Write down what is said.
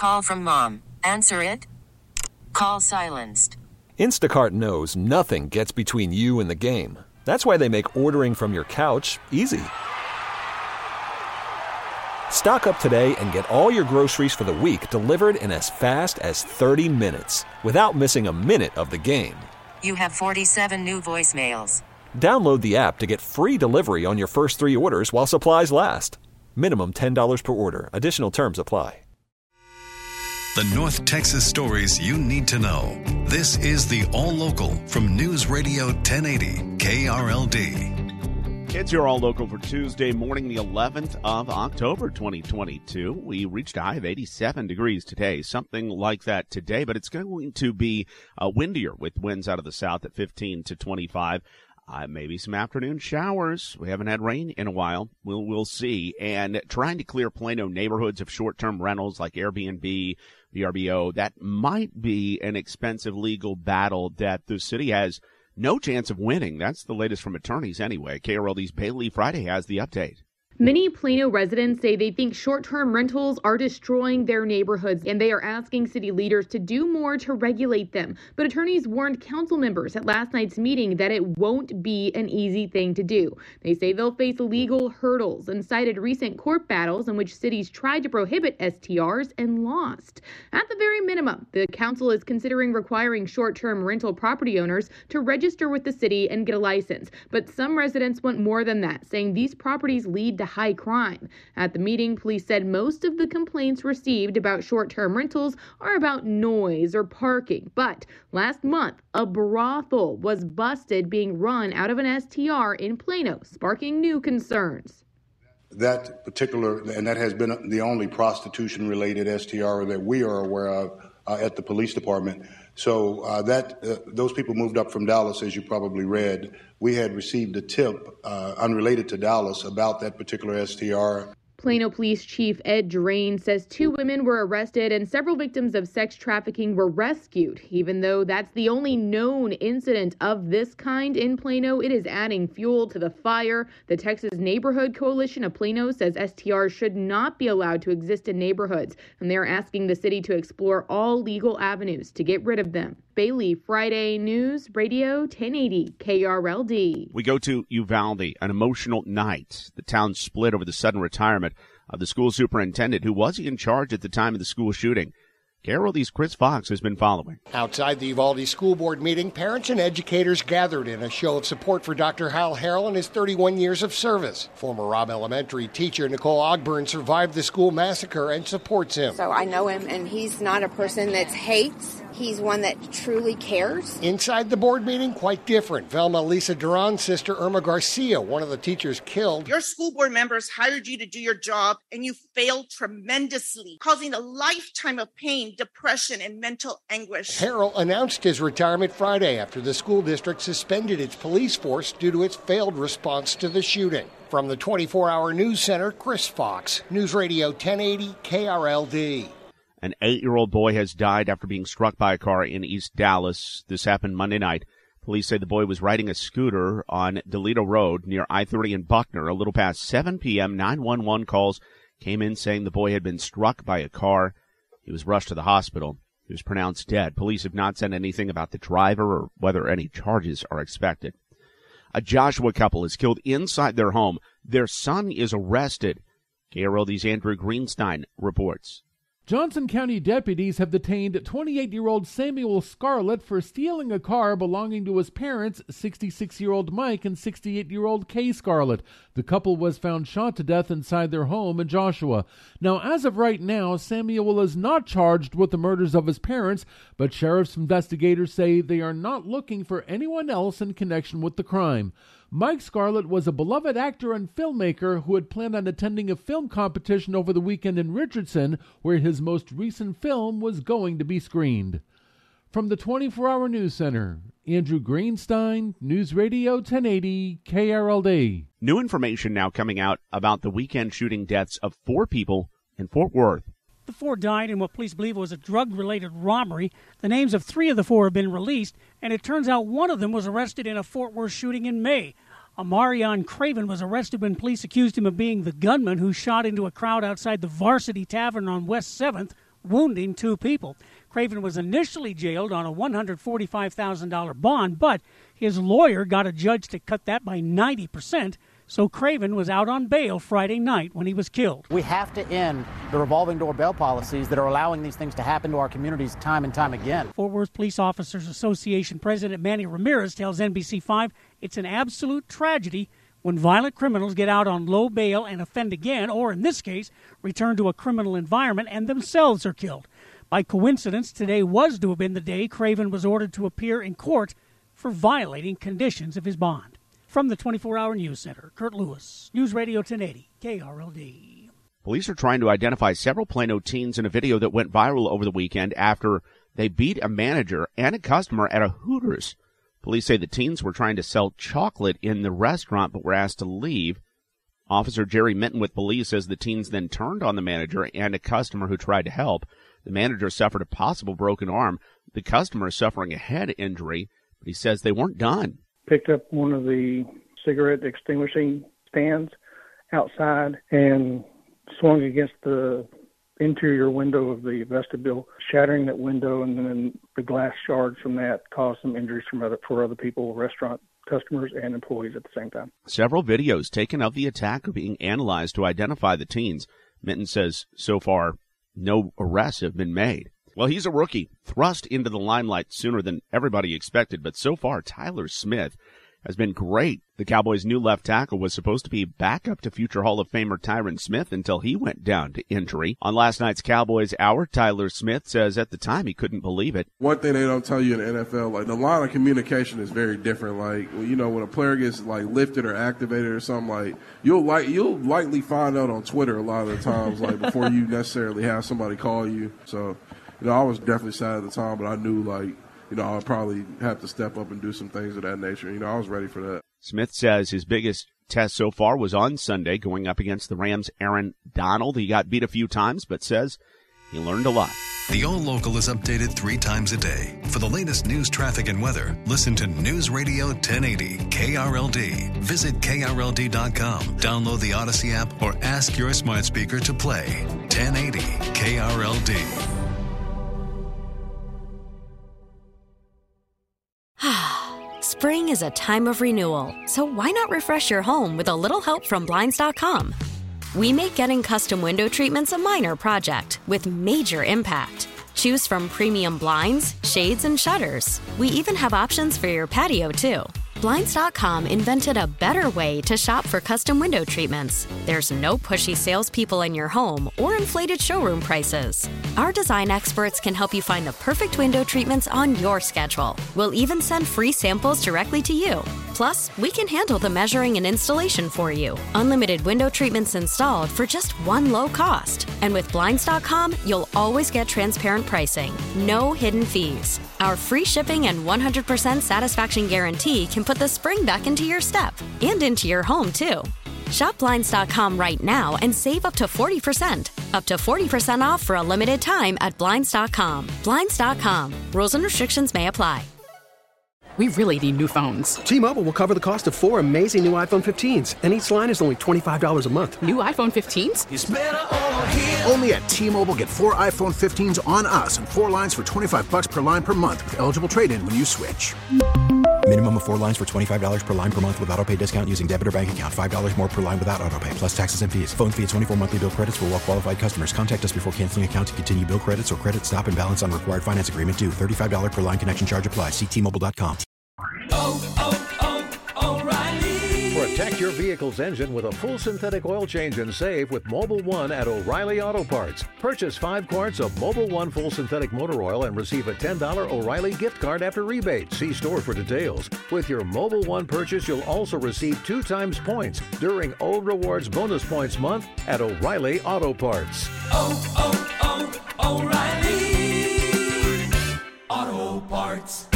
Call from mom. Answer it. Call silenced. Instacart knows nothing gets between you and the game. That's why they make ordering from your couch easy. Stock up today and get all your groceries for the week delivered in as fast as 30 minutes without missing a minute of the game. You have 47 new voicemails. Download the app to get free delivery on your first 3 orders while supplies last. Minimum $10 per order. Additional terms apply. The North Texas stories you need to know. This is the All Local from News Radio 1080 KRLD. It's your All Local for Tuesday morning, the 11th of October, 2022. We reached a high of 87 degrees today, something like that today, but it's going to be windier with winds out of the south at 15 to 25. Maybe some afternoon showers. We haven't had rain in a while. We'll see. And trying to clear Plano neighborhoods of short-term rentals like Airbnb, VRBO, that might be an expensive legal battle that the city has no chance of winning. That's the latest from attorneys anyway. KRLD's Bailey Friday has the update. Many Plano residents say they think short-term rentals are destroying their neighborhoods, and they are asking city leaders to do more to regulate them. But attorneys warned council members at last night's meeting that it won't be an easy thing to do. They say they'll face legal hurdles and cited recent court battles in which cities tried to prohibit STRs and lost. At the very minimum, the council is considering requiring short-term rental property owners to register with the city and get a license. But some residents want more than that, saying these properties lead to high crime. At the meeting, police said most of the complaints received about short-term rentals are about noise or parking. But last month, a brothel was busted being run out of an STR in Plano, sparking new concerns. That particular, and that has been the only prostitution-related STR that we are aware of at the police department. So those people moved up from Dallas, as you probably read. We had received a tip unrelated to Dallas about that particular STR. Plano Police Chief Ed Drain says 2 women were arrested and several victims of sex trafficking were rescued. Even though that's the only known incident of this kind in Plano, it is adding fuel to the fire. The Texas Neighborhood Coalition of Plano says STRs should not be allowed to exist in neighborhoods, and they're asking the city to explore all legal avenues to get rid of them. Bailey, Friday News Radio 1080 KRLD. We go to Uvalde, an emotional night. The town split over the sudden retirement of the school superintendent who was in charge at the time of the school shooting. KRLD's Chris Fox has been following. Outside the Uvalde School Board meeting, parents and educators gathered in a show of support for Dr. Hal Harrell and his 31 years of service. Former Robb Elementary teacher Nicole Ogburn survived the school massacre and supports him. So I know him, and he's not a person that hates. He's one that truly cares. Inside the board meeting, quite different. Velma Lisa Duran's sister, Irma Garcia, one of the teachers killed. Your school board members hired you to do your job, and you failed tremendously, causing a lifetime of pain, depression, and mental anguish. Harrell announced his retirement Friday after the school district suspended its police force due to its failed response to the shooting. From the 24-hour news center, Chris Fox, News Radio 1080 KRLD. An 8-year-old boy has died after being struck by a car in East Dallas. This happened Monday night. Police say the boy was riding a scooter on Delito Road near I-30 and Buckner. A little past 7 p.m., 911 calls came in saying the boy had been struck by a car. He was rushed to the hospital. He was pronounced dead. Police have not said anything about the driver or whether any charges are expected. A Joshua couple is killed inside their home. Their son is arrested. KRLD's Andrew Greenstein reports. Johnson County deputies have detained 28-year-old Samuel Scarlett for stealing a car belonging to his parents, 66-year-old Mike and 68-year-old Kay Scarlett. The couple was found shot to death inside their home in Joshua. Now, as of right now, Samuel is not charged with the murders of his parents, but sheriff's investigators say they are not looking for anyone else in connection with the crime. Mike Scarlett was a beloved actor and filmmaker who had planned on attending a film competition over the weekend in Richardson, where his most recent film was going to be screened. From the 24-hour news center, Andrew Greenstein, News Radio 1080 KRLD. New information now coming out about the weekend shooting deaths of 4 people in Fort Worth. The 4 died in what police believe was a drug-related robbery. The names of 3 of the 4 have been released, and it turns out one of them was arrested in a Fort Worth shooting in May. Amarion Craven was arrested when police accused him of being the gunman who shot into a crowd outside the Varsity Tavern on West 7th. wounding 2 people. Craven was initially jailed on a $145,000 bond, but his lawyer got a judge to cut that by 90%, so Craven was out on bail Friday night when he was killed. We have to end the revolving door bail policies that are allowing these things to happen to our communities time and time again. Fort Worth Police Officers Association President Manny Ramirez tells NBC5 it's an absolute tragedy when violent criminals get out on low bail and offend again, or in this case, return to a criminal environment and themselves are killed. By coincidence, today was to have been the day Craven was ordered to appear in court for violating conditions of his bond. From the 24-Hour News Center, Kurt Lewis, News Radio 1080, KRLD. Police are trying to identify several Plano teens in a video that went viral over the weekend after they beat a manager and a customer at a Hooters. Police say the teens were trying to sell chocolate in the restaurant but were asked to leave. Officer Jerry Minton with police says the teens then turned on the manager and a customer who tried to help. The manager suffered a possible broken arm. The customer is suffering a head injury, but he says they weren't done. Picked up one of the cigarette extinguishing stands outside and swung against the interior window of the vestibule, shattering that window, and then the glass shards from that caused some injuries for other people, restaurant customers and employees at the same time. Several videos taken of the attack are being analyzed to identify the teens. Minton says so far no arrests have been made. Well, he's a rookie, thrust into the limelight sooner than everybody expected, but so far Tyler Smith has been great. The Cowboys' new left tackle was supposed to be backup to future Hall of Famer Tyron Smith until he went down to injury. On last night's Cowboys Hour, Tyler Smith says at the time he couldn't believe it. One thing they don't tell you in the NFL, like the line of communication is very different. Like, you know, when a player gets like lifted or activated or something, like you'll likely find out on Twitter a lot of the times, like before you necessarily have somebody call you. So, you know, I was definitely sad at the time, but I knew like, you know, I'd probably have to step up and do some things of that nature. You know, I was ready for that. Smith says his biggest test so far was on Sunday going up against the Rams' Aaron Donald. He got beat a few times, but says he learned a lot. The All Local is updated 3 times a day. For the latest news, traffic, and weather, listen to News Radio 1080 KRLD. Visit KRLD.com, download the Odyssey app, or ask your smart speaker to play 1080 KRLD. Spring is a time of renewal, so why not refresh your home with a little help from Blinds.com? We make getting custom window treatments a minor project with major impact. Choose from premium blinds, shades, and shutters. We even have options for your patio, too. Blinds.com invented a better way to shop for custom window treatments. There's no pushy salespeople in your home or inflated showroom prices. Our design experts can help you find the perfect window treatments on your schedule. We'll even send free samples directly to you. Plus, we can handle the measuring and installation for you. Unlimited window treatments installed for just one low cost. And with Blinds.com, you'll always get transparent pricing. No hidden fees. Our free shipping and 100% satisfaction guarantee can put the spring back into your step and into your home, too. Shop Blinds.com right now and save up to 40%. Up to 40% off for a limited time at Blinds.com. Blinds.com. Rules and restrictions may apply. We really need new phones. T-Mobile will cover the cost of 4 amazing new iPhone 15s, and each line is only $25 a month. New iPhone 15s? It's better over here. Only at T-Mobile, get 4 iPhone 15s on us and 4 lines for $25 per line per month with eligible trade-in when you switch. Minimum of 4 lines for $25 per line per month with autopay discount using debit or bank account. $5 more per line without autopay, plus taxes and fees. Phone fee at 24 monthly bill credits for well-qualified customers. Contact us before canceling account to continue bill credits or credit stop and balance on required finance agreement due. $35 per line connection charge applies. See T-Mobile.com. O'Reilly. Protect your vehicle's engine with a full synthetic oil change and save with Mobil 1 at O'Reilly Auto Parts. Purchase 5 quarts of Mobil 1 full synthetic motor oil and receive a $10 O'Reilly gift card after rebate. See store for details. With your Mobil 1 purchase, you'll also receive 2 times points during O Rewards Bonus Points Month at O'Reilly Auto Parts. O'Reilly Auto Parts.